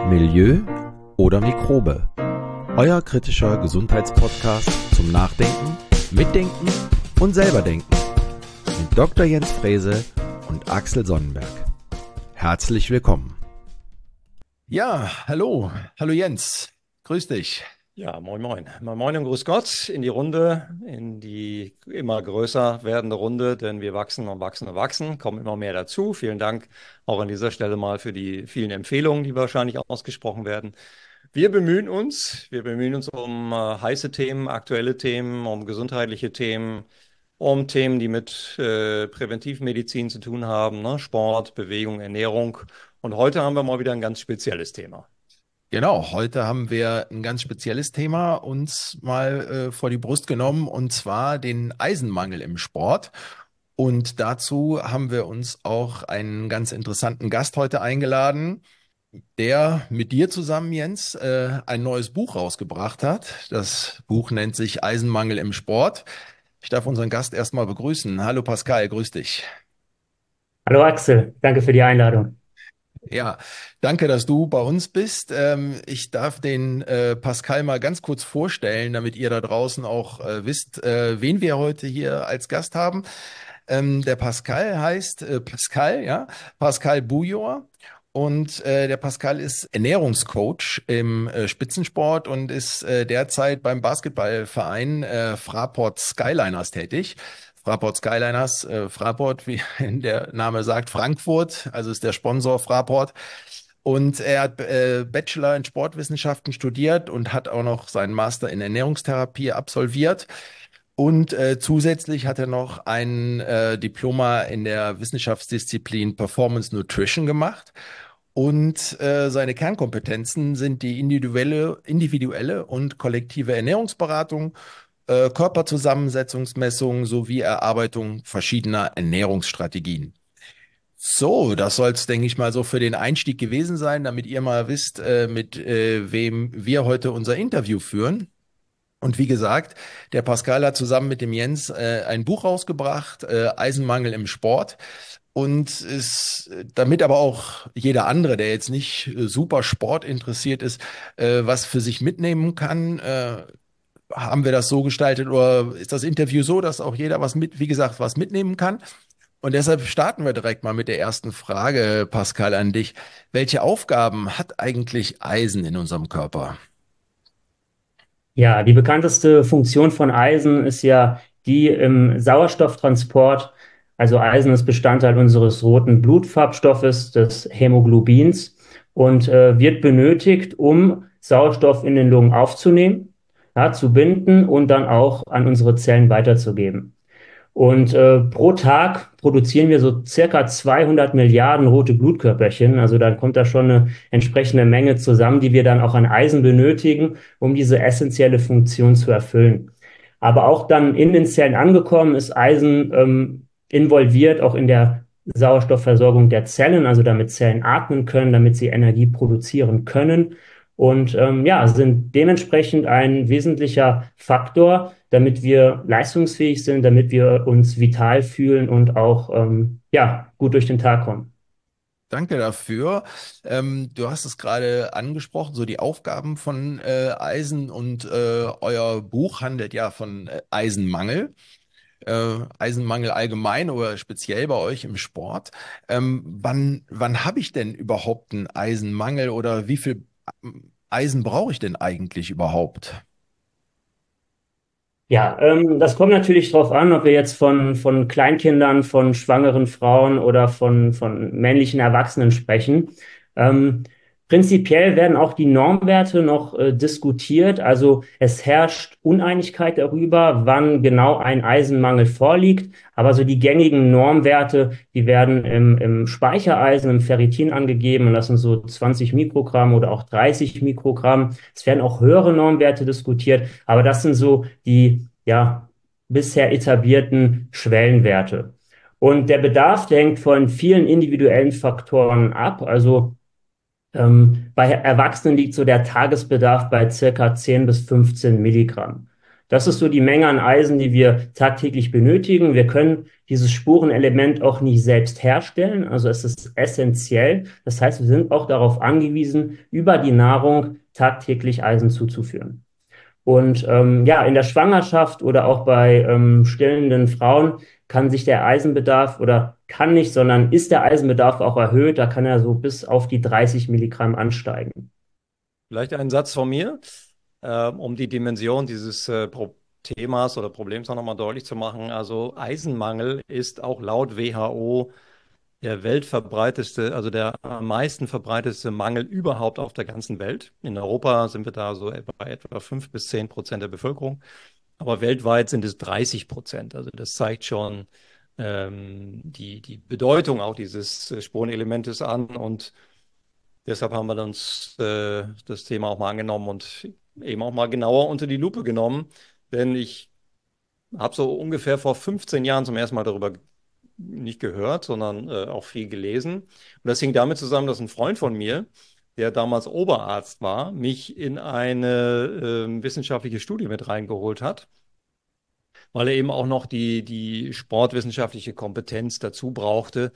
Milieu oder Mikrobe? Euer kritischer Gesundheitspodcast zum Nachdenken, Mitdenken und selberdenken mit Dr. Jens Frese und Axel Sonnenberg. Herzlich willkommen. Ja, hallo Jens, grüß dich. Ja, moin moin. Moin moin und grüß Gott in die Runde, in die immer größer werdende Runde, denn wir wachsen und wachsen und wachsen, kommen immer mehr dazu. Vielen Dank auch an dieser Stelle mal für die vielen Empfehlungen, die wahrscheinlich ausgesprochen werden. Wir bemühen uns um heiße Themen, aktuelle Themen, um gesundheitliche Themen, um Themen, die mit Präventivmedizin zu tun haben, ne? Sport, Bewegung, Ernährung. Und heute haben wir mal wieder ein ganz spezielles Thema. Genau, heute haben wir ein ganz spezielles Thema uns mal vor die Brust genommen, und zwar den Eisenmangel im Sport. Und dazu haben wir uns auch einen ganz interessanten Gast heute eingeladen, der mit dir zusammen, Jens, ein neues Buch rausgebracht hat. Das Buch nennt sich Eisenmangel im Sport. Ich darf unseren Gast erstmal begrüßen. Hallo Pascal, grüß dich. Hallo Axel, danke für die Einladung. Ja, danke, dass du bei uns bist. Ich darf den Pascal mal ganz kurz vorstellen, damit ihr da draußen auch wisst, wen wir heute hier als Gast haben. Der Pascal heißt Pascal, ja, Pascal Bujor. Und der Pascal ist Ernährungscoach im Spitzensport und ist derzeit beim Basketballverein Fraport Skyliners tätig. Fraport Skyliners, Fraport, wie der Name sagt, Frankfurt, also ist der Sponsor Fraport. Und er hat Bachelor in Sportwissenschaften studiert und hat auch noch seinen Master in Ernährungstherapie absolviert. Und zusätzlich hat er noch ein Diploma in der Wissenschaftsdisziplin Performance Nutrition gemacht. Und seine Kernkompetenzen sind die individuelle und kollektive Ernährungsberatung, Körperzusammensetzungsmessung sowie Erarbeitung verschiedener Ernährungsstrategien. So, das soll es, denke ich mal, so für den Einstieg gewesen sein, damit ihr mal wisst, mit wem wir heute unser Interview führen. Und wie gesagt, der Pascal hat zusammen mit dem Jens ein Buch rausgebracht, Eisenmangel im Sport. Und ist, damit aber auch jeder andere, der jetzt nicht super Sport interessiert ist, was für sich mitnehmen kann, haben wir das so gestaltet, oder ist das Interview so, dass auch jeder wie gesagt, was mitnehmen kann? Und deshalb starten wir direkt mal mit der ersten Frage, Pascal, an dich. Welche Aufgaben hat eigentlich Eisen in unserem Körper? Ja, die bekannteste Funktion von Eisen ist ja die im Sauerstofftransport. Also Eisen ist Bestandteil unseres roten Blutfarbstoffes, des Hämoglobins, und wird benötigt, um Sauerstoff in den Lungen aufzunehmen, ja, zu binden und dann auch an unsere Zellen weiterzugeben. Und pro Tag produzieren wir so circa 200 Milliarden rote Blutkörperchen. Also dann kommt da schon eine entsprechende Menge zusammen, die wir dann auch an Eisen benötigen, um diese essentielle Funktion zu erfüllen. Aber auch dann in den Zellen angekommen ist Eisen involviert, auch in der Sauerstoffversorgung der Zellen, also damit Zellen atmen können, damit sie Energie produzieren können. Und ja, sind dementsprechend ein wesentlicher Faktor, damit wir leistungsfähig sind, damit wir uns vital fühlen und auch ja, gut durch den Tag kommen. Danke dafür. Du hast es gerade angesprochen, so die Aufgaben von Eisen, und euer Buch handelt ja von Eisenmangel. Eisenmangel allgemein oder speziell bei euch im Sport. Wann habe ich denn überhaupt einen Eisenmangel, oder wie viel Eisen brauche ich denn eigentlich überhaupt? Ja, das kommt natürlich darauf an, ob wir jetzt von Kleinkindern, von schwangeren Frauen oder von männlichen Erwachsenen sprechen. Ähm, Prinzipiell werden auch die Normwerte noch diskutiert. Also es herrscht Uneinigkeit darüber, wann genau ein Eisenmangel vorliegt. Aber so die gängigen Normwerte, die werden im Speichereisen, im Ferritin angegeben. Und das sind so 20 Mikrogramm oder auch 30 Mikrogramm. Es werden auch höhere Normwerte diskutiert. Aber das sind so die, ja, bisher etablierten Schwellenwerte. Und der Bedarf, der hängt von vielen individuellen Faktoren ab. Also bei Erwachsenen liegt so der Tagesbedarf bei circa 10 bis 15 Milligramm. Das ist so die Menge an Eisen, die wir tagtäglich benötigen. Wir können dieses Spurenelement auch nicht selbst herstellen, also es ist essentiell. Das heißt, wir sind auch darauf angewiesen, über die Nahrung tagtäglich Eisen zuzuführen. Und ja, in der Schwangerschaft oder auch bei stillenden Frauen kann sich der Eisenbedarf oder kann nicht, sondern ist der Eisenbedarf auch erhöht. Da kann er so bis auf die 30 Milligramm ansteigen. Vielleicht ein Satz von mir, um die Dimension dieses Themas oder Problems auch nochmal deutlich zu machen. Also Eisenmangel ist auch laut WHO der weltverbreiteste, also der am meisten verbreitetste Mangel überhaupt auf der ganzen Welt. In Europa sind wir da so bei etwa 5 bis 10% der Bevölkerung, aber weltweit sind es 30%. Also das zeigt schon die Bedeutung auch dieses Spurenelementes an, und deshalb haben wir uns das Thema auch mal angenommen und eben auch mal genauer unter die Lupe genommen, denn ich habe so ungefähr vor 15 Jahren zum ersten Mal darüber nicht gehört, sondern auch viel gelesen. Und das hing damit zusammen, dass ein Freund von mir, der damals Oberarzt war, mich in eine wissenschaftliche Studie mit reingeholt hat, weil er eben auch noch die sportwissenschaftliche Kompetenz dazu brauchte.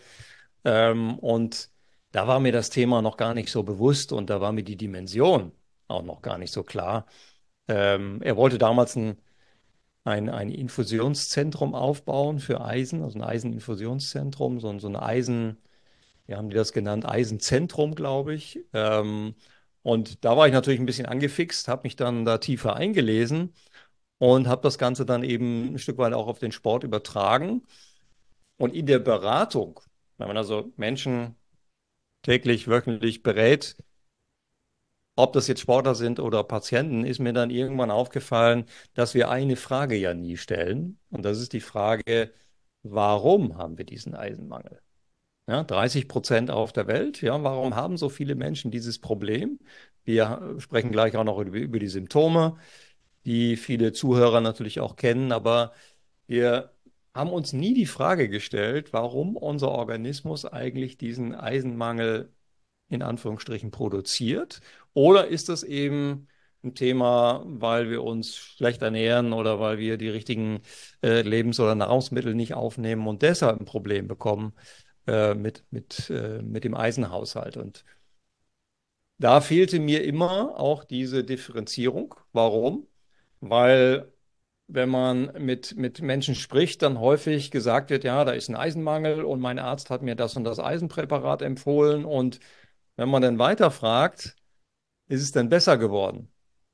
Und da war mir das Thema noch gar nicht so bewusst und da war mir die Dimension auch noch gar nicht so klar. Er wollte damals ein Infusionszentrum aufbauen für Eisen, also ein Eiseninfusionszentrum, so ein Eisen, wie haben die das genannt? Eisenzentrum, glaube ich. Und da war ich natürlich ein bisschen angefixt, habe mich dann da tiefer eingelesen und habe das Ganze dann eben ein Stück weit auch auf den Sport übertragen. Und in der Beratung, wenn man also Menschen täglich, wöchentlich berät, ob das jetzt Sportler sind oder Patienten, ist mir dann irgendwann aufgefallen, dass wir eine Frage ja nie stellen. Und das ist die Frage, warum haben wir diesen Eisenmangel? Ja, 30% auf der Welt. Ja, warum haben so viele Menschen dieses Problem? Wir sprechen gleich auch noch über die Symptome, die viele Zuhörer natürlich auch kennen, aber wir haben uns nie die Frage gestellt, warum unser Organismus eigentlich diesen Eisenmangel in Anführungsstrichen produziert. Oder ist das eben ein Thema, weil wir uns schlecht ernähren oder weil wir die richtigen Lebens- oder Nahrungsmittel nicht aufnehmen und deshalb ein Problem bekommen mit dem Eisenhaushalt? Und da fehlte mir immer auch diese Differenzierung. Warum? Weil wenn man mit Menschen spricht, dann häufig gesagt wird, ja, da ist ein Eisenmangel und mein Arzt hat mir das und das Eisenpräparat empfohlen. Und wenn man dann weiterfragt, ist es denn besser geworden?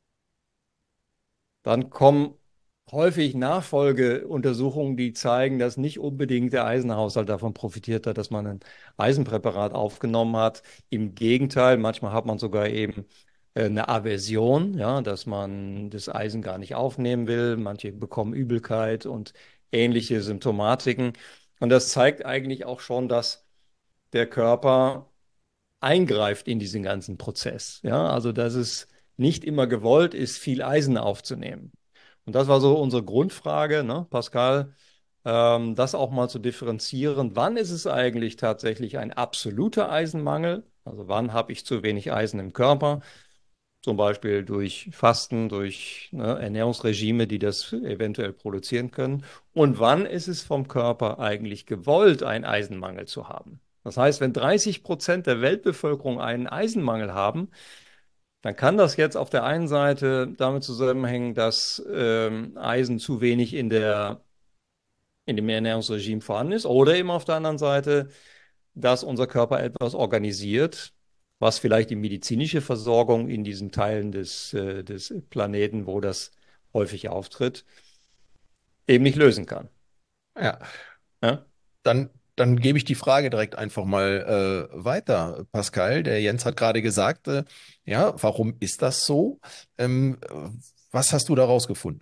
Dann kommen häufig Nachfolgeuntersuchungen, die zeigen, dass nicht unbedingt der Eisenhaushalt davon profitiert hat, dass man ein Eisenpräparat aufgenommen hat. Im Gegenteil, manchmal hat man sogar eben eine Aversion, ja, dass man das Eisen gar nicht aufnehmen will. Manche bekommen Übelkeit und ähnliche Symptomatiken. Und das zeigt eigentlich auch schon, dass der Körper eingreift in diesen ganzen Prozess. Ja, also dass es nicht immer gewollt ist, viel Eisen aufzunehmen. Und das war so unsere Grundfrage, ne, Pascal, das auch mal zu differenzieren. Wann ist es eigentlich tatsächlich ein absoluter Eisenmangel? Also wann habe ich zu wenig Eisen im Körper? Zum Beispiel durch Fasten, durch Ernährungsregime, die das eventuell produzieren können. Und wann ist es vom Körper eigentlich gewollt, einen Eisenmangel zu haben? Das heißt, wenn 30% der Weltbevölkerung einen Eisenmangel haben, dann kann das jetzt auf der einen Seite damit zusammenhängen, dass Eisen zu wenig in dem Ernährungsregime vorhanden ist, oder eben auf der anderen Seite, dass unser Körper etwas organisiert, was vielleicht die medizinische Versorgung in diesen Teilen des Planeten, wo das häufig auftritt, eben nicht lösen kann. Ja, Ja? dann gebe ich die Frage direkt einfach mal weiter, Pascal. Der Jens hat gerade gesagt, ja, warum ist das so? Was hast du daraus gefunden?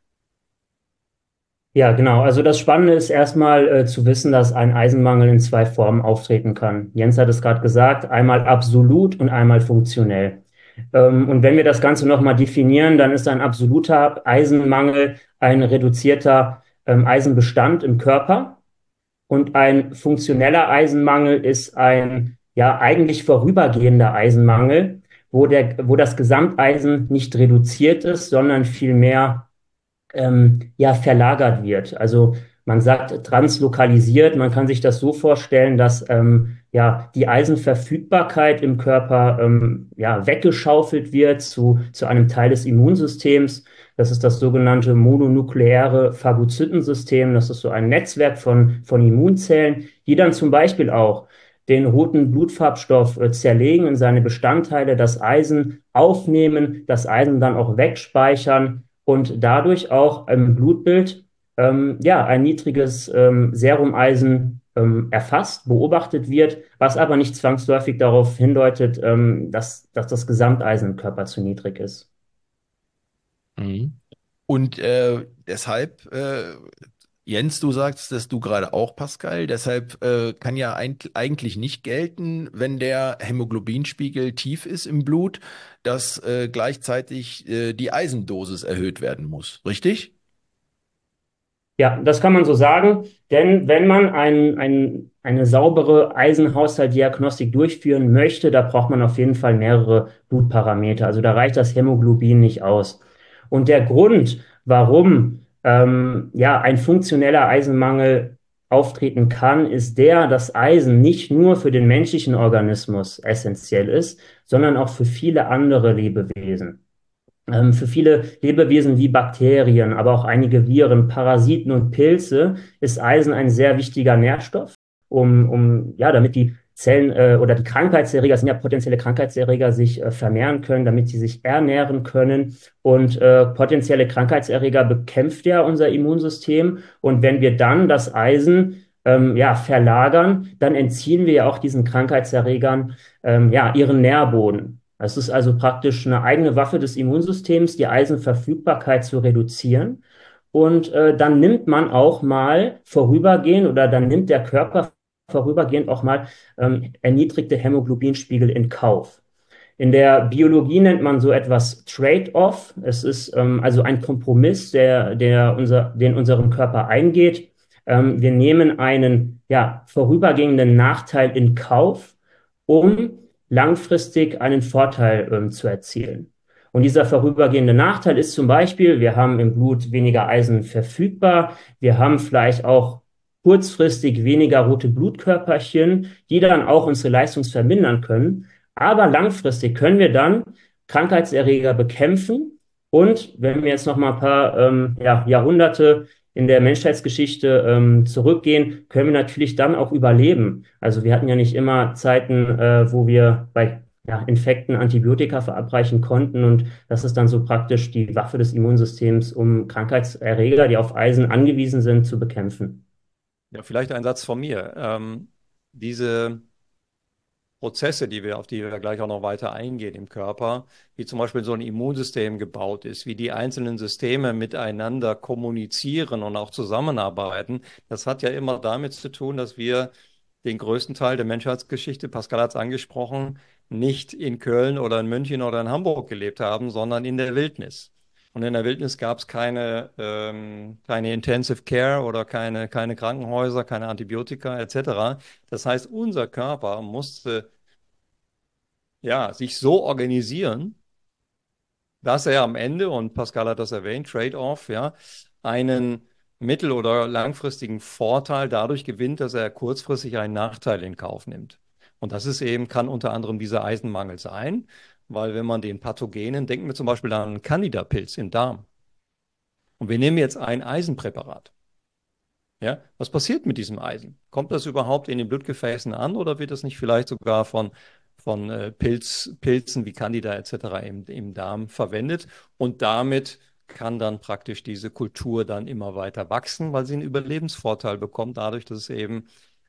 Ja, genau. Also das Spannende ist erstmal zu wissen, dass ein Eisenmangel in zwei Formen auftreten kann. Jens hat es gerade gesagt, einmal absolut und einmal funktionell. Und wenn wir das Ganze nochmal definieren, dann ist ein absoluter Eisenmangel ein reduzierter Eisenbestand im Körper. Und ein funktioneller Eisenmangel ist ein ja eigentlich vorübergehender Eisenmangel, wo das Gesamteisen nicht reduziert ist, sondern vielmehr ja, verlagert wird. Also man sagt translokalisiert. Man kann sich das so vorstellen, dass ja, die Eisenverfügbarkeit im Körper ja, weggeschaufelt wird zu einem Teil des Immunsystems. Das ist das sogenannte mononukleäre Phagozytensystem. Das ist so ein Netzwerk von Immunzellen, die dann zum Beispiel auch den roten Blutfarbstoff zerlegen in seine Bestandteile, das Eisen aufnehmen, das Eisen dann auch wegspeichern und dadurch auch im Blutbild ja, ein niedriges Serumeisen erfasst, beobachtet wird, was aber nicht zwangsläufig darauf hindeutet, dass das Gesamteisen im Körper zu niedrig ist. Mhm. Und deshalb, Jens, du sagst, dass du gerade auch, Pascal, deshalb kann ja eigentlich nicht gelten, wenn der Hämoglobinspiegel tief ist im Blut, dass gleichzeitig die Eisendosis erhöht werden muss, richtig? Ja, das kann man so sagen, denn wenn man eine saubere Eisenhaushaltdiagnostik durchführen möchte, da braucht man auf jeden Fall mehrere Blutparameter. Also da reicht das Hämoglobin nicht aus. Und der Grund, warum ja, ein funktioneller Eisenmangel auftreten kann, ist der, dass Eisen nicht nur für den menschlichen Organismus essentiell ist, sondern auch für viele andere Lebewesen. Für viele Lebewesen wie Bakterien, aber auch einige Viren, Parasiten und Pilze ist Eisen ein sehr wichtiger Nährstoff, ja, damit die Zellen oder die Krankheitserreger, sind ja potenzielle Krankheitserreger, sich vermehren können, damit sie sich ernähren können. Und potenzielle Krankheitserreger bekämpft ja unser Immunsystem. Und wenn wir dann das Eisen ja, verlagern, dann entziehen wir ja auch diesen Krankheitserregern ja, ihren Nährboden. Es ist also praktisch eine eigene Waffe des Immunsystems, die Eisenverfügbarkeit zu reduzieren. Und dann nimmt man auch mal vorübergehend oder dann nimmt der Körper vorübergehend auch mal erniedrigte Hämoglobinspiegel in Kauf. In der Biologie nennt man so etwas Trade-off. Es ist also ein Kompromiss, den unseren Körper eingeht. Wir nehmen einen ja, vorübergehenden Nachteil in Kauf, um langfristig einen Vorteil zu erzielen. Und dieser vorübergehende Nachteil ist zum Beispiel, wir haben im Blut weniger Eisen verfügbar, wir haben vielleicht auch kurzfristig weniger rote Blutkörperchen, die dann auch unsere Leistung vermindern können. Aber langfristig können wir dann Krankheitserreger bekämpfen. Und wenn wir jetzt noch mal ein paar ja, Jahrhunderte in der Menschheitsgeschichte zurückgehen, können wir natürlich dann auch überleben. Also wir hatten ja nicht immer Zeiten, wo wir bei ja, Infekten Antibiotika verabreichen konnten. Und das ist dann so praktisch die Waffe des Immunsystems, um Krankheitserreger, die auf Eisen angewiesen sind, zu bekämpfen. Ja, vielleicht ein Satz von mir. Diese Prozesse, auf die wir gleich auch noch weiter eingehen im Körper, wie zum Beispiel so ein Immunsystem gebaut ist, wie die einzelnen Systeme miteinander kommunizieren und auch zusammenarbeiten, das hat ja immer damit zu tun, dass wir den größten Teil der Menschheitsgeschichte, Pascal hat es angesprochen, nicht in Köln oder in München oder in Hamburg gelebt haben, sondern in der Wildnis. Und in der Wildnis gab es keine Intensive Care oder keine Krankenhäuser, keine Antibiotika etc. Das heißt, unser Körper musste ja, sich so organisieren, dass er am Ende, und Pascal hat das erwähnt, Trade-off, ja, einen mittel- oder langfristigen Vorteil dadurch gewinnt, dass er kurzfristig einen Nachteil in Kauf nimmt. Und das ist eben, kann unter anderem dieser Eisenmangel sein, weil wenn man den Pathogenen, denken wir zum Beispiel an einen Candida-Pilz im Darm. Und wir nehmen jetzt ein Eisenpräparat. Ja, was passiert mit diesem Eisen? Kommt das überhaupt in den Blutgefäßen an oder wird das nicht vielleicht sogar von Pilzen wie Candida etc. im Darm verwendet? Und damit kann dann praktisch diese Kultur dann immer weiter wachsen, weil sie einen Überlebensvorteil bekommt, dadurch, dass es eben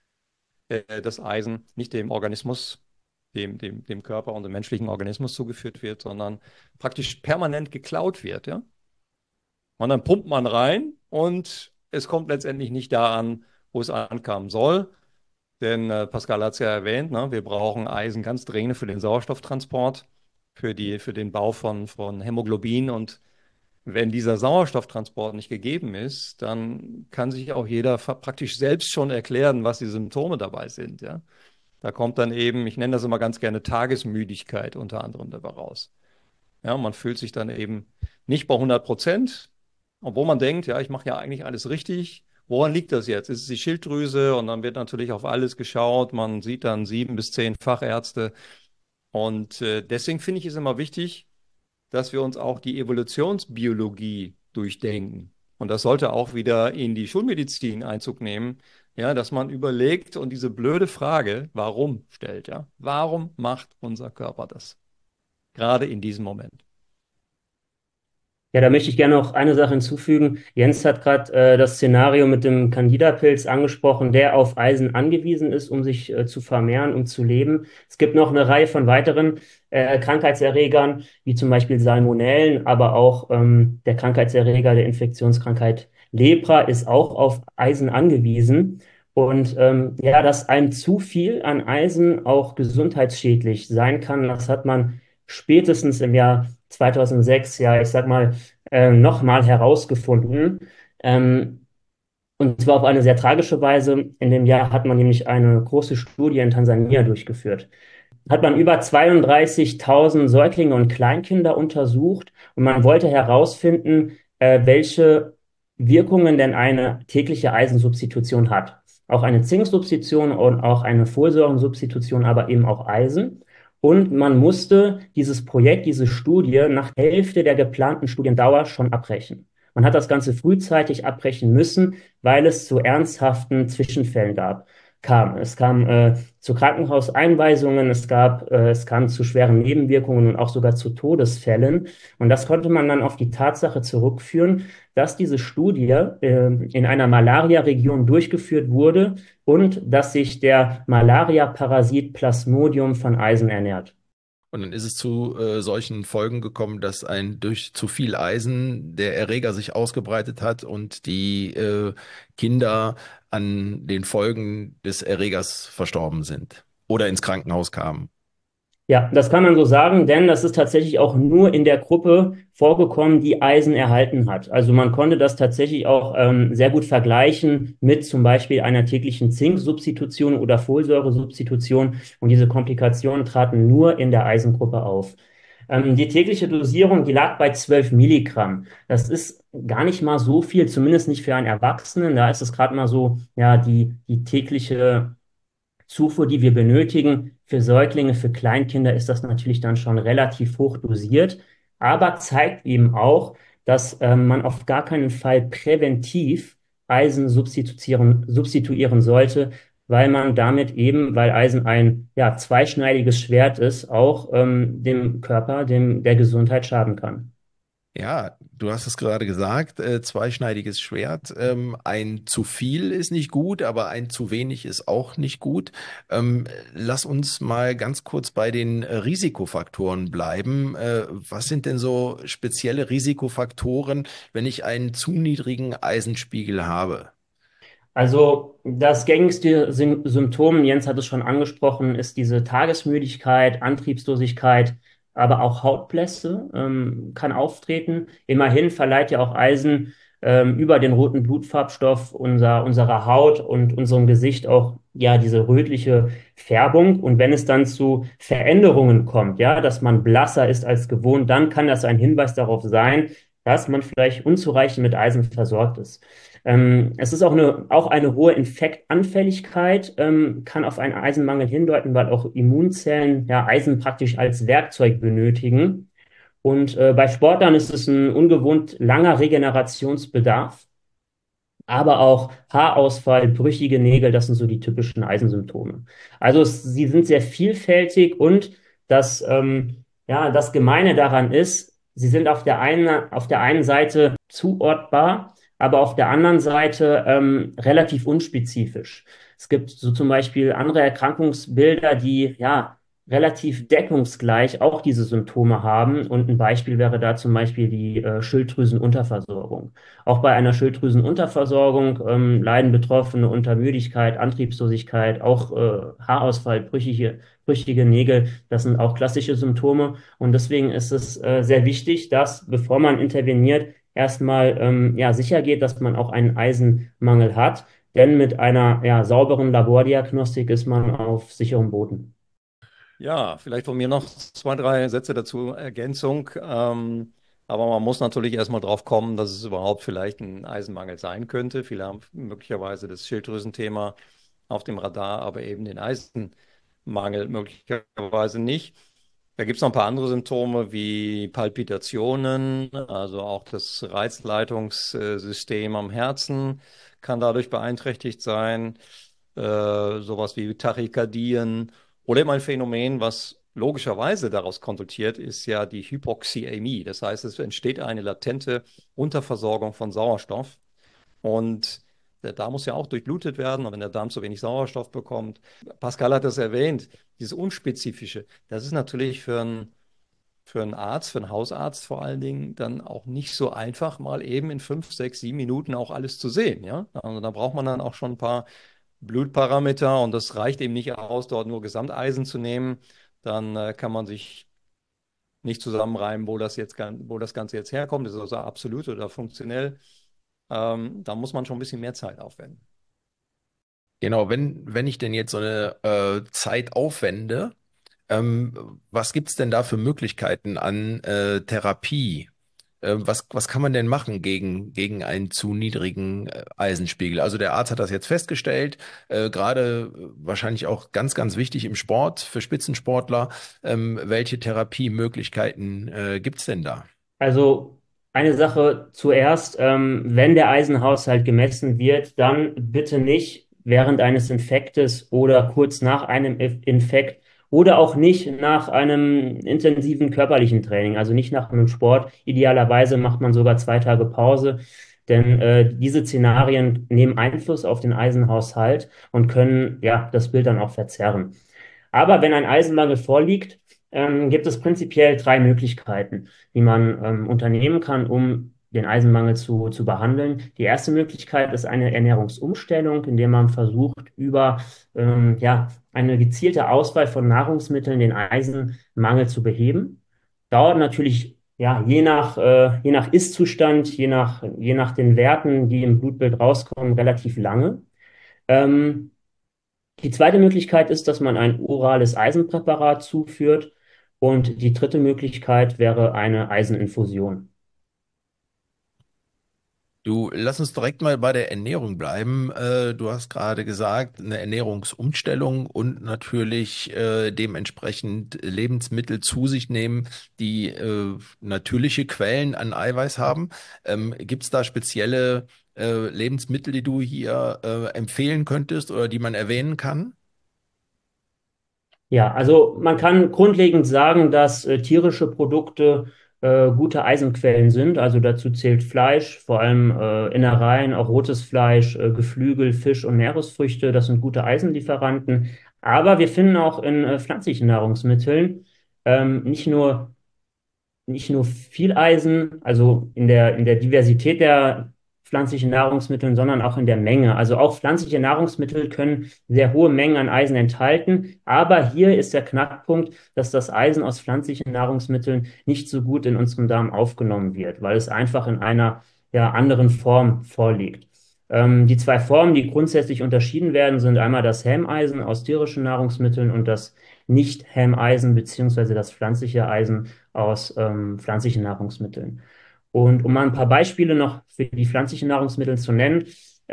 das Eisen nicht dem Organismus, dem Körper und dem menschlichen Organismus zugeführt wird, sondern praktisch permanent geklaut wird, ja? Und dann pumpt man rein und es kommt letztendlich nicht da an, wo es ankommen soll. Denn Pascal hat es ja erwähnt, ne? Wir brauchen Eisen ganz dringend für den Sauerstofftransport, für den Bau von Hämoglobin. Und wenn dieser Sauerstofftransport nicht gegeben ist, dann kann sich auch jeder praktisch selbst schon erklären, was die Symptome dabei sind. Ja? Da kommt dann eben, ich nenne das immer ganz gerne Tagesmüdigkeit unter anderem dabei raus. Ja, man fühlt sich dann eben nicht bei 100%, obwohl man denkt, ja, ich mache ja eigentlich alles richtig. Woran liegt das jetzt? Ist es die Schilddrüse? Und dann wird natürlich auf alles geschaut. Man sieht dann 7 bis 10 Fachärzte. Und deswegen finde ich es immer wichtig, dass wir uns auch die Evolutionsbiologie durchdenken. Und das sollte auch wieder in die Schulmedizin Einzug nehmen, ja, dass man überlegt und diese blöde Frage, warum stellt, ja. Warum macht unser Körper das? Gerade in diesem Moment. Ja, da möchte ich gerne noch eine Sache hinzufügen. Jens hat gerade das Szenario mit dem Candida-Pilz angesprochen, der auf Eisen angewiesen ist, um sich zu vermehren und zu leben. Es gibt noch eine Reihe von weiteren Krankheitserregern, wie zum Beispiel Salmonellen, aber auch der Krankheitserreger der Infektionskrankheit Lepra ist auch auf Eisen angewiesen. Und ja, dass einem zu viel an Eisen auch gesundheitsschädlich sein kann, das hat man spätestens im Jahr 2006, ja, ich sag mal, nochmal herausgefunden. Ähm, und zwar auf eine sehr tragische Weise. In dem Jahr hat man nämlich eine große Studie in Tansania durchgeführt. Hat man über 32.000 Säuglinge und Kleinkinder untersucht und man wollte herausfinden, welche Wirkungen denn eine tägliche Eisensubstitution hat. Auch eine Zinksubstitution und auch eine Folsäurensubstitution, aber eben auch Eisen. Und man musste dieses Projekt, diese Studie nach der Hälfte der geplanten Studiendauer schon abbrechen. Man hat das Ganze frühzeitig abbrechen müssen, weil es zu ernsthaften Zwischenfällen kam. Es kam zu Krankenhauseinweisungen, es kam zu schweren Nebenwirkungen und auch sogar zu Todesfällen. Und das konnte man dann auf die Tatsache zurückführen, dass diese Studie in einer Malaria-Region durchgeführt wurde und dass sich der Malaria-Parasit Plasmodium von Eisen ernährt. Und dann ist es zu solchen Folgen gekommen, dass durch zu viel Eisen der Erreger sich ausgebreitet hat und die Kinder an den Folgen des Erregers verstorben sind oder ins Krankenhaus kamen. Ja, das kann man so sagen, denn das ist tatsächlich auch nur in der Gruppe vorgekommen, die Eisen erhalten hat. Also man konnte das tatsächlich auch sehr gut vergleichen mit zum Beispiel einer täglichen Zinksubstitution oder Folsäuresubstitution. Und diese Komplikationen traten nur in der Eisengruppe auf. Die tägliche Dosierung, die lag bei 12 Milligramm. Das ist gar nicht mal so viel, zumindest nicht für einen Erwachsenen. Da ist es gerade mal so, ja, die tägliche Zufuhr, die wir benötigen. Für Säuglinge, für Kleinkinder ist das natürlich dann schon relativ hoch dosiert, aber zeigt eben auch, dass man auf gar keinen Fall präventiv Eisen substituieren sollte, weil man damit eben, weil Eisen ein ja, zweischneidiges Schwert ist, auch dem Körper, der Gesundheit schaden kann. Ja, du hast es gerade gesagt, zweischneidiges Schwert. Ein zu viel ist nicht gut, aber ein zu wenig ist auch nicht gut. Lass uns mal ganz kurz bei den Risikofaktoren bleiben. Was sind denn so spezielle Risikofaktoren, wenn ich einen zu niedrigen Eisenspiegel habe? Also das gängigste Symptom, Jens hat es schon angesprochen, ist diese Tagesmüdigkeit, Antriebslosigkeit, aber auch Hautblässe kann auftreten. Immerhin verleiht ja auch Eisen über den roten Blutfarbstoff unserer Haut und unserem Gesicht auch ja diese rötliche Färbung. Und wenn es dann zu Veränderungen kommt, ja, dass man blasser ist als gewohnt, dann kann das ein Hinweis darauf sein, dass man vielleicht unzureichend mit Eisen versorgt ist. Es ist auch eine hohe Infektanfälligkeit, kann auf einen Eisenmangel hindeuten, weil auch Immunzellen ja Eisen praktisch als Werkzeug benötigen. Und bei Sportlern ist es ein ungewohnt langer Regenerationsbedarf, aber auch Haarausfall, brüchige Nägel, das sind so die typischen Eisensymptome. Also sie sind sehr vielfältig und das Gemeine daran ist, sie sind auf der einen Seite zuortbar, aber auf der anderen Seite relativ unspezifisch. Es gibt so zum Beispiel andere Erkrankungsbilder, die ja relativ deckungsgleich auch diese Symptome haben. Und ein Beispiel wäre da zum Beispiel die Schilddrüsenunterversorgung. Auch bei einer Schilddrüsenunterversorgung leiden Betroffene unter Müdigkeit, Antriebslosigkeit, auch Haarausfall, brüchige Nägel. Das sind auch klassische Symptome. Und deswegen ist es sehr wichtig, dass, bevor man interveniert, erstmal sicher geht, dass man auch einen Eisenmangel hat. Denn mit einer sauberen Labordiagnostik ist man auf sicherem Boden. Ja, vielleicht von mir noch 2, 3 Sätze dazu, Ergänzung. Aber man muss natürlich erstmal drauf kommen, dass es überhaupt vielleicht ein Eisenmangel sein könnte. Viele haben möglicherweise das Schilddrüsenthema auf dem Radar, aber eben den Eisenmangel möglicherweise nicht. Da gibt es noch ein paar andere Symptome wie Palpitationen, also auch das Reizleitungssystem am Herzen kann dadurch beeinträchtigt sein, sowas wie Tachykardien oder eben ein Phänomen, was logischerweise daraus konsultiert, ist ja die Hypoxämie. Das heißt, es entsteht eine latente Unterversorgung von Sauerstoff und der Darm muss ja auch durchblutet werden, und wenn der Darm zu wenig Sauerstoff bekommt, Pascal hat das erwähnt, dieses Unspezifische, das ist natürlich für einen Arzt, für einen Hausarzt vor allen Dingen, dann auch nicht so einfach, mal eben in 5, 6, 7 Minuten auch alles zu sehen. Ja? Also da braucht man dann auch schon ein paar Blutparameter, und das reicht eben nicht aus, dort nur Gesamteisen zu nehmen. Dann kann man sich nicht zusammenreimen, wo das Ganze jetzt herkommt. Das ist also absolut oder funktionell. Da muss man schon ein bisschen mehr Zeit aufwenden. Genau, wenn ich denn jetzt so eine Zeit aufwende, was gibt's denn da für Möglichkeiten an Therapie? Was kann man denn machen gegen einen zu niedrigen Eisenspiegel? Also der Arzt hat das jetzt festgestellt, gerade wahrscheinlich auch ganz, ganz wichtig im Sport für Spitzensportler. Welche Therapiemöglichkeiten gibt's denn da? Also eine Sache zuerst, wenn der Eisenhaushalt gemessen wird, dann bitte nicht während eines Infektes oder kurz nach einem Infekt oder auch nicht nach einem intensiven körperlichen Training, also nicht nach einem Sport. Idealerweise macht man sogar 2 Tage Pause, denn diese Szenarien nehmen Einfluss auf den Eisenhaushalt und können ja das Bild dann auch verzerren. Aber wenn ein Eisenmangel vorliegt, gibt es prinzipiell 3 Möglichkeiten, die man unternehmen kann, um den Eisenmangel zu behandeln. Die erste Möglichkeit ist eine Ernährungsumstellung, indem man versucht, über ja, eine gezielte Auswahl von Nahrungsmitteln den Eisenmangel zu beheben. Dauert natürlich ja, je nach Ist-Zustand, je nach den Werten, die im Blutbild rauskommen, relativ lange. Ähm, Die zweite Möglichkeit ist, dass man ein orales Eisenpräparat zuführt. Und die dritte Möglichkeit wäre eine Eiseninfusion. Du, lass uns direkt mal bei der Ernährung bleiben. Du hast gerade gesagt, eine Ernährungsumstellung und natürlich dementsprechend Lebensmittel zu sich nehmen, die natürliche Quellen an Eiweiß haben. Gibt es da spezielle Lebensmittel, die du hier empfehlen könntest oder die man erwähnen kann? Ja, also man kann grundlegend sagen, dass tierische Produkte gute Eisenquellen sind. Also dazu zählt Fleisch, vor allem Innereien, auch rotes Fleisch, Geflügel, Fisch und Meeresfrüchte. Das sind gute Eisenlieferanten. Aber wir finden auch in pflanzlichen Nahrungsmitteln nicht nur viel Eisen, also in der Diversität der pflanzlichen Nahrungsmittel, sondern auch in der Menge. Also auch pflanzliche Nahrungsmittel können sehr hohe Mengen an Eisen enthalten. Aber hier ist der Knackpunkt, dass das Eisen aus pflanzlichen Nahrungsmitteln nicht so gut in unserem Darm aufgenommen wird, weil es einfach in einer ja, anderen Form vorliegt. Die 2 Formen, die grundsätzlich unterschieden werden, sind einmal das Helmeisen aus tierischen Nahrungsmitteln und das Nicht-Helmeisen beziehungsweise das pflanzliche Eisen aus pflanzlichen Nahrungsmitteln. Und um mal ein paar Beispiele noch für die pflanzlichen Nahrungsmittel zu nennen,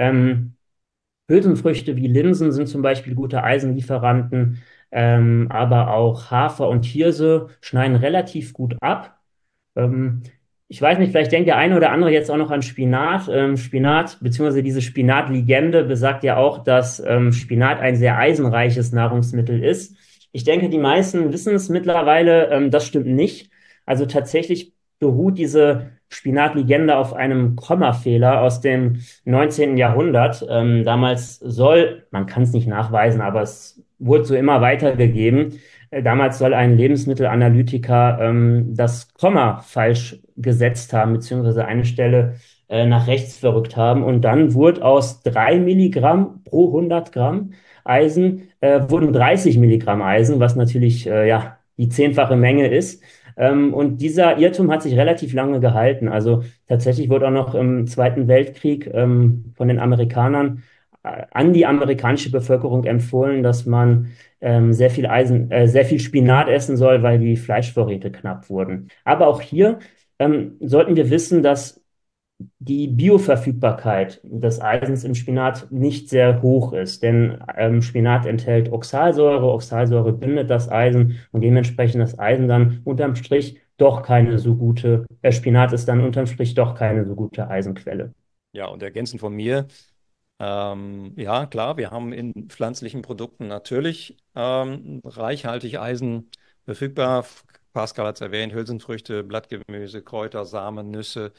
Hülsenfrüchte wie Linsen sind zum Beispiel gute Eisenlieferanten, aber auch Hafer und Hirse schneiden relativ gut ab. Ähm, Ich weiß nicht, vielleicht denkt der eine oder andere jetzt auch noch an Spinat. Spinat, beziehungsweise diese Spinatlegende besagt ja auch, dass Spinat ein sehr eisenreiches Nahrungsmittel ist. Ich denke, die meisten wissen es mittlerweile, das stimmt nicht. Also tatsächlich beruht diese Spinatlegende auf einem Kommafehler aus dem 19. Jahrhundert. Damals man kann es nicht nachweisen, aber es wurde so immer weitergegeben. Damals soll ein Lebensmittelanalytiker das Komma falsch gesetzt haben, beziehungsweise eine Stelle nach rechts verrückt haben. Und dann wurde aus 3 Milligramm pro 100 Gramm Eisen, wurden 30 Milligramm Eisen, was natürlich ja, die 10-fache Menge ist. Und dieser Irrtum hat sich relativ lange gehalten. Also tatsächlich wurde auch noch im Zweiten Weltkrieg von den Amerikanern an die amerikanische Bevölkerung empfohlen, dass man sehr viel sehr viel Spinat essen soll, weil die Fleischvorräte knapp wurden. Aber auch hier sollten wir wissen, dass die Bioverfügbarkeit des Eisens im Spinat nicht sehr hoch ist, denn Spinat enthält Oxalsäure, Oxalsäure bindet das Eisen und dementsprechend das Eisen dann unterm Strich doch keine so gute, Spinat ist dann unterm Strich doch keine so gute Eisenquelle. Ja, und ergänzend von mir, ja, klar, wir haben in pflanzlichen Produkten natürlich reichhaltig Eisen verfügbar. Pascal hat es erwähnt, Hülsenfrüchte, Blattgemüse, Kräuter, Samen, Nüsse.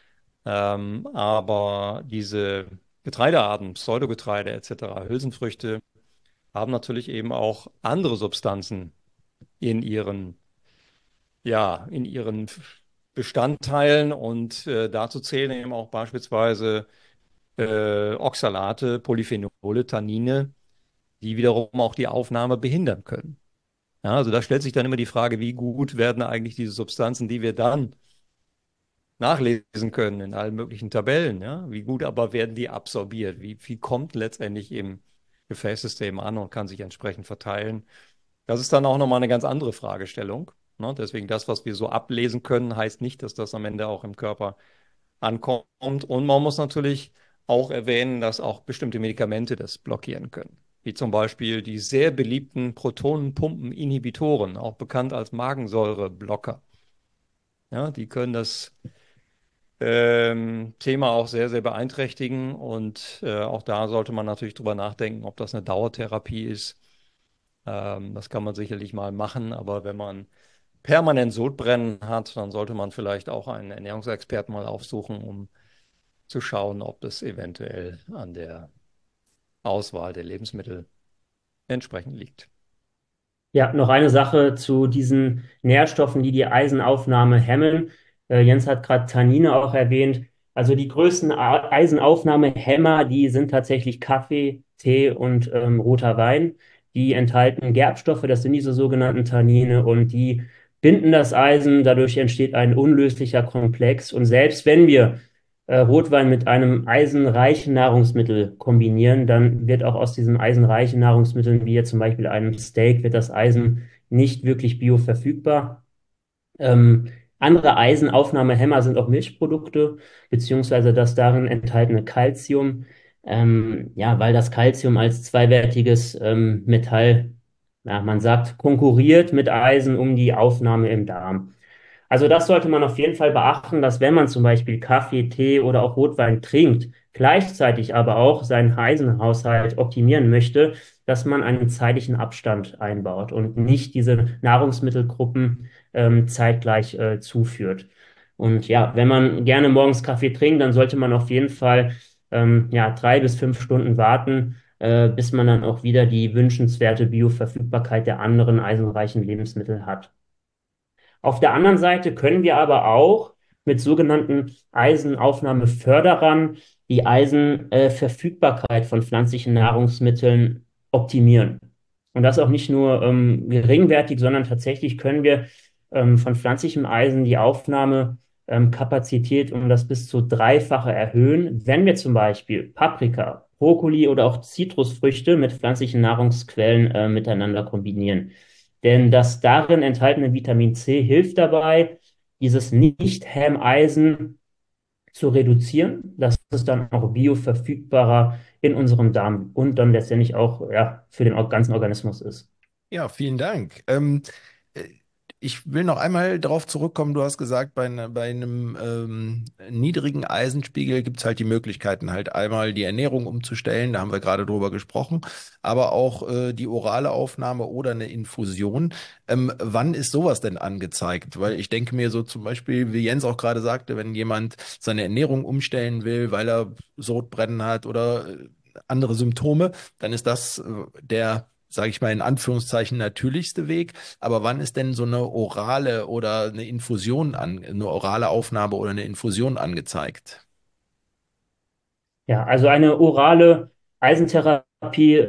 Aber diese Getreidearten, Pseudogetreide etc., Hülsenfrüchte, haben natürlich eben auch andere Substanzen in ihren, ja, in ihren Bestandteilen und dazu zählen eben auch beispielsweise Oxalate, Polyphenole, Tannine, die wiederum auch die Aufnahme behindern können. Ja, also da stellt sich dann immer die Frage, wie gut werden eigentlich diese Substanzen, die wir dann nachlesen können in allen möglichen Tabellen, ja? Wie gut aber werden die absorbiert? Wie viel kommt letztendlich im Gefäßsystem an und kann sich entsprechend verteilen? Das ist dann auch nochmal eine ganz andere Fragestellung. Ne? Deswegen das, was wir so ablesen können, heißt nicht, dass das am Ende auch im Körper ankommt. Und man muss natürlich auch erwähnen, dass auch bestimmte Medikamente das blockieren können. Wie zum Beispiel die sehr beliebten Protonenpumpeninhibitoren, auch bekannt als Magensäureblocker. Ja, die können das Thema auch sehr, sehr beeinträchtigen. Und auch da sollte man natürlich drüber nachdenken, ob das eine Dauertherapie ist. Das kann man sicherlich mal machen, aber wenn man permanent Sodbrennen hat, dann sollte man vielleicht auch einen Ernährungsexperten mal aufsuchen, um zu schauen, ob das eventuell an der Auswahl der Lebensmittel entsprechend liegt. Ja, noch eine Sache zu diesen Nährstoffen, die die Eisenaufnahme hemmen. Jens hat gerade Tannine auch erwähnt. Also die größten Eisenaufnahmehemmer, die sind tatsächlich Kaffee, Tee und roter Wein. Die enthalten Gerbstoffe, das sind diese sogenannten Tannine und die binden das Eisen. Dadurch entsteht ein unlöslicher Komplex. Und selbst wenn wir Rotwein mit einem eisenreichen Nahrungsmittel kombinieren, dann wird auch aus diesen eisenreichen Nahrungsmitteln, wie jetzt zum Beispiel einem Steak, wird das Eisen nicht wirklich bioverfügbar. Andere Eisenaufnahmehemmer sind auch Milchprodukte, beziehungsweise das darin enthaltene Calcium. Ja, weil das Calcium als zweiwertiges Metall, ja, man sagt, konkurriert mit Eisen um die Aufnahme im Darm. Also das sollte man auf jeden Fall beachten, dass wenn man zum Beispiel Kaffee, Tee oder auch Rotwein trinkt, gleichzeitig aber auch seinen Eisenhaushalt optimieren möchte, dass man einen zeitlichen Abstand einbaut und nicht diese Nahrungsmittelgruppen zeitgleich zuführt. Und ja, wenn man gerne morgens Kaffee trinkt, dann sollte man auf jeden Fall ja, 3 bis 5 Stunden warten, bis man dann auch wieder die wünschenswerte Bioverfügbarkeit der anderen eisenreichen Lebensmittel hat. Auf der anderen Seite können wir aber auch mit sogenannten Eisenaufnahmeförderern die Eisenverfügbarkeit von pflanzlichen Nahrungsmitteln optimieren. Und das auch nicht nur geringwertig, sondern tatsächlich können wir von pflanzlichem Eisen die Aufnahmekapazität um das bis zu dreifache erhöhen, wenn wir zum Beispiel Paprika, Brokkoli oder auch Zitrusfrüchte mit pflanzlichen Nahrungsquellen miteinander kombinieren. Denn das darin enthaltene Vitamin C hilft dabei, dieses Nicht-Hemmeisen zu reduzieren. Das ist dann auch bioverfügbarer in unserem Darm und dann letztendlich auch ja, für den ganzen Organismus ist. Ja, vielen Dank. Äh, Ich will noch einmal darauf zurückkommen. Du hast gesagt, bei einem niedrigen Eisenspiegel gibt es halt die Möglichkeiten, halt einmal die Ernährung umzustellen, da haben wir gerade drüber gesprochen, aber auch die orale Aufnahme oder eine Infusion. Wann ist sowas denn angezeigt? Weil ich denke mir so zum Beispiel, wie Jens auch gerade sagte, wenn jemand seine Ernährung umstellen will, weil er Sodbrennen hat oder andere Symptome, dann ist das der, sage ich mal in Anführungszeichen, natürlichste Weg. Aber wann ist denn so eine orale oder eine Infusion eine orale Aufnahme oder eine Infusion angezeigt? Ja, also eine orale Eisentherapie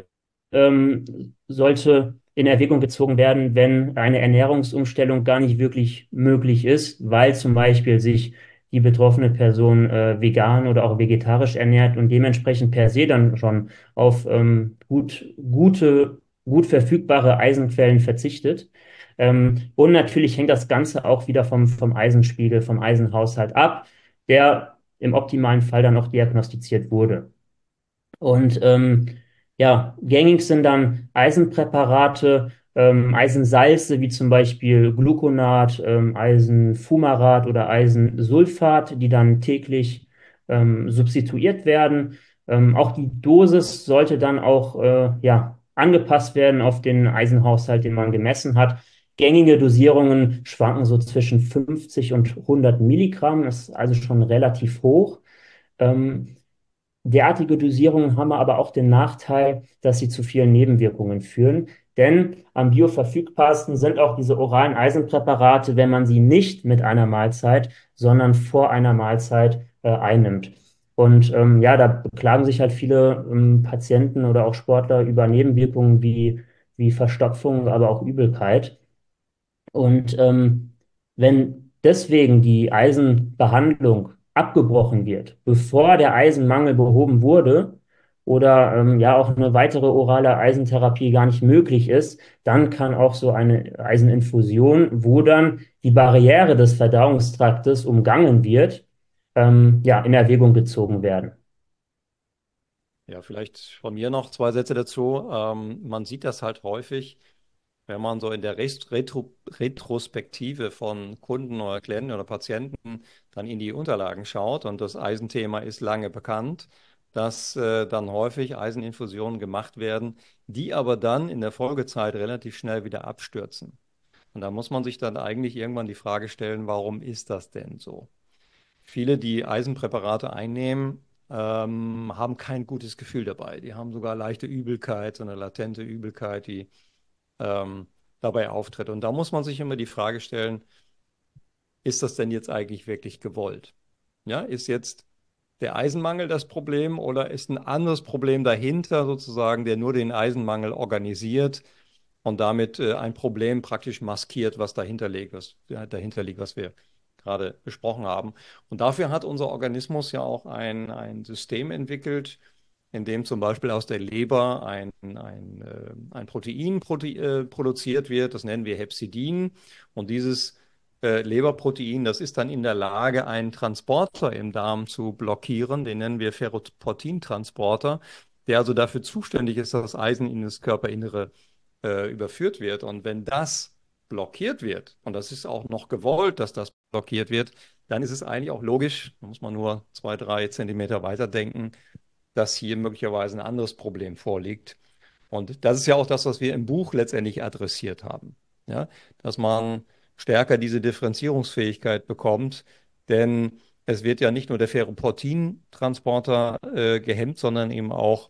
sollte in Erwägung gezogen werden, wenn eine Ernährungsumstellung gar nicht wirklich möglich ist, weil zum Beispiel sich die betroffene Person vegan oder auch vegetarisch ernährt und dementsprechend per se dann schon auf gut verfügbare Eisenquellen verzichtet. Und natürlich hängt das Ganze auch wieder vom Eisenspiegel, vom Eisenhaushalt ab, der im optimalen Fall dann auch diagnostiziert wurde. Und ja, gängig sind dann Eisenpräparate, Eisensalze wie zum Beispiel Gluconat, Eisenfumarat oder Eisensulfat, die dann täglich substituiert werden. Auch die Dosis sollte dann auch ja, angepasst werden auf den Eisenhaushalt, den man gemessen hat. Gängige Dosierungen schwanken so zwischen 50 und 100 Milligramm, das ist also schon relativ hoch. Ähm, Derartige Dosierungen haben aber auch den Nachteil, dass sie zu vielen Nebenwirkungen führen. Denn am bioverfügbarsten sind auch diese oralen Eisenpräparate, wenn man sie nicht mit einer Mahlzeit, sondern vor einer Mahlzeit einnimmt. Und ja, da beklagen sich halt viele Patienten oder auch Sportler über Nebenwirkungen wie Verstopfung, aber auch Übelkeit. Und wenn deswegen die Eisenbehandlung abgebrochen wird, bevor der Eisenmangel behoben wurde oder ja auch eine weitere orale Eisentherapie gar nicht möglich ist, dann kann auch so eine Eiseninfusion, wo dann die Barriere des Verdauungstraktes umgangen wird, ja, in Erwägung gezogen werden. Ja, vielleicht von mir noch zwei Sätze dazu. Man sieht das halt häufig, wenn man so in der Retrospektive von Kunden oder Klienten oder Patienten dann in die Unterlagen schaut, und das Eisenthema ist lange bekannt, dass dann häufig Eiseninfusionen gemacht werden, die aber dann in der Folgezeit relativ schnell wieder abstürzen. Und da muss man sich dann eigentlich irgendwann die Frage stellen, warum ist das denn so? Viele, die Eisenpräparate einnehmen, haben kein gutes Gefühl dabei. Die haben sogar leichte Übelkeit, so eine latente Übelkeit, die dabei auftritt. Und da muss man sich immer die Frage stellen, ist das denn jetzt eigentlich wirklich gewollt? Ja, ist jetzt der Eisenmangel das Problem oder ist ein anderes Problem dahinter sozusagen, der nur den Eisenmangel organisiert und damit ein Problem praktisch maskiert, was dahinter liegt, was wir gerade besprochen haben. Und dafür hat unser Organismus ja auch ein System entwickelt, in dem zum Beispiel aus der Leber ein Protein produziert wird, das nennen wir Hepcidin. Und dieses Leberprotein, das ist dann in der Lage, einen Transporter im Darm zu blockieren, den nennen wir Ferroportintransporter, der also dafür zuständig ist, dass das Eisen in das Körperinnere überführt wird. Und wenn das blockiert wird, und das ist auch noch gewollt, dass das blockiert wird, dann ist es eigentlich auch logisch, da muss man nur 2, 3 Zentimeter weiterdenken, dass hier möglicherweise ein anderes Problem vorliegt. Und das ist ja auch das, was wir im Buch letztendlich adressiert haben. Ja? Dass man stärker diese Differenzierungsfähigkeit bekommt, denn es wird ja nicht nur der Ferroportin-Transporter gehemmt, sondern eben auch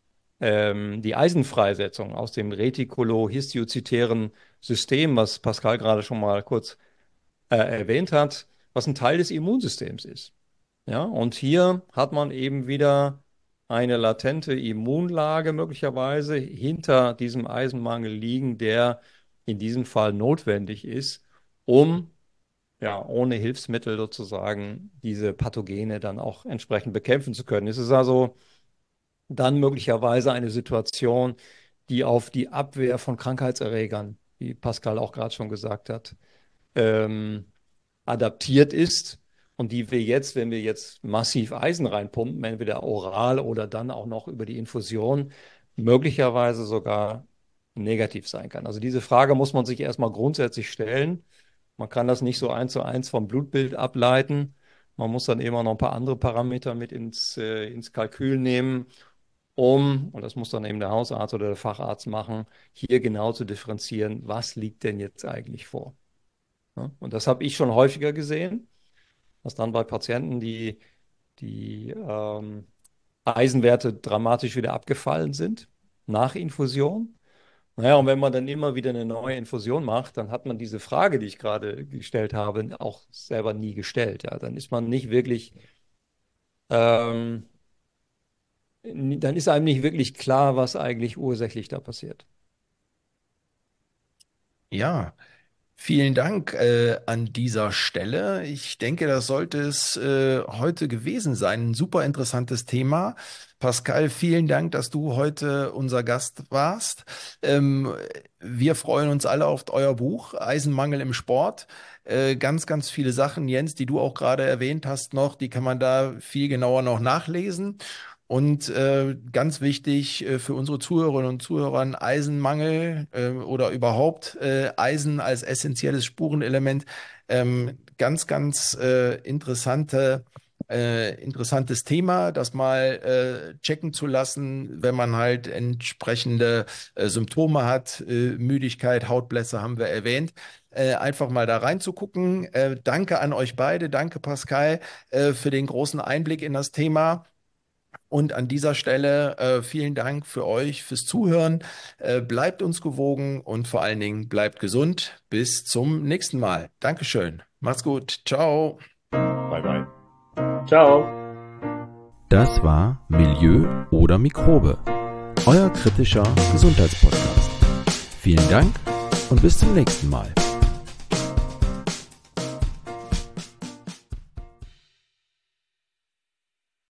die Eisenfreisetzung aus dem retikulohistiozytären System, was Pascal gerade schon mal kurz erwähnt hat, was ein Teil des Immunsystems ist. Ja, und hier hat man eben wieder eine latente Immunlage möglicherweise hinter diesem Eisenmangel liegen, der in diesem Fall notwendig ist, um ja ohne Hilfsmittel sozusagen diese Pathogene dann auch entsprechend bekämpfen zu können. Es ist also dann möglicherweise eine Situation, die auf die Abwehr von Krankheitserregern, wie Pascal auch gerade schon gesagt hat, ähm, adaptiert ist und die wir jetzt, wenn wir jetzt massiv Eisen reinpumpen, entweder oral oder dann auch noch über die Infusion, möglicherweise sogar negativ sein kann. Also diese Frage muss man sich erstmal grundsätzlich stellen. Man kann das nicht so 1:1 vom Blutbild ableiten. Man muss dann immer noch ein paar andere Parameter mit ins Kalkül nehmen, und das muss dann eben der Hausarzt oder der Facharzt machen, hier genau zu differenzieren, was liegt denn jetzt eigentlich vor. Ja, und das habe ich schon häufiger gesehen, dass dann bei Patienten die Eisenwerte dramatisch wieder abgefallen sind nach Infusion. Naja, und wenn man dann immer wieder eine neue Infusion macht, dann hat man diese Frage, die ich gerade gestellt habe, auch selber nie gestellt. Ja, dann ist man nicht wirklich, ähm, dann ist einem nicht wirklich klar, was eigentlich ursächlich da passiert. Ja, Vielen Dank an dieser Stelle. Ich denke, das sollte es heute gewesen sein. Ein super interessantes Thema. Pascal, vielen Dank, dass du heute unser Gast warst. Wir freuen uns alle auf euer Buch Eisenmangel im Sport. Ganz, ganz viele Sachen, Jens, die du auch gerade erwähnt hast noch, die kann man da viel genauer noch nachlesen. Und ganz wichtig für unsere Zuhörerinnen und Zuhörer, Eisenmangel oder überhaupt Eisen als essentielles Spurenelement. Ganz, ganz interessantes Thema, das mal checken zu lassen, wenn man halt entsprechende Symptome hat. Müdigkeit, Hautblässe haben wir erwähnt. Einfach mal da reinzugucken. Danke an euch beide. Danke, Pascal, für den großen Einblick in das Thema. Und an dieser Stelle vielen Dank für euch fürs Zuhören. Bleibt uns gewogen und vor allen Dingen bleibt gesund. Bis zum nächsten Mal. Dankeschön. Macht's gut. Ciao. Bye, bye. Ciao. Das war Milieu oder Mikrobe, euer kritischer Gesundheitspodcast. Vielen Dank und bis zum nächsten Mal.